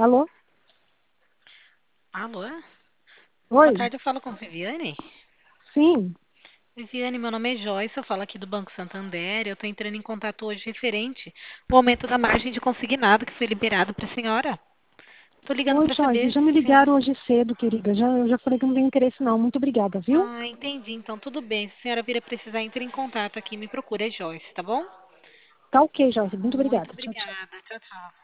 Alô? Alô? Boa Oi? tarde, eu falo com Viviane. Sim. Viviane, meu nome é Joyce, eu falo aqui do Banco Santander. Eu estou entrando em contato hoje referente ao aumento da margem de consignado que foi liberado para a senhora. Estou ligando Oi, para Joyce. saber Já me se a senhora... ligaram hoje cedo, querida. Eu já falei que não tenho interesse, não. Muito obrigada, viu? Ah, entendi. Então, tudo bem. Se a senhora vir a precisar, entre em contato aqui. Me procura, é Joyce, tá bom? Tá ok, Joyce. Muito Muito obrigada. Tchau, tchau. obrigada. Tchau, tchau.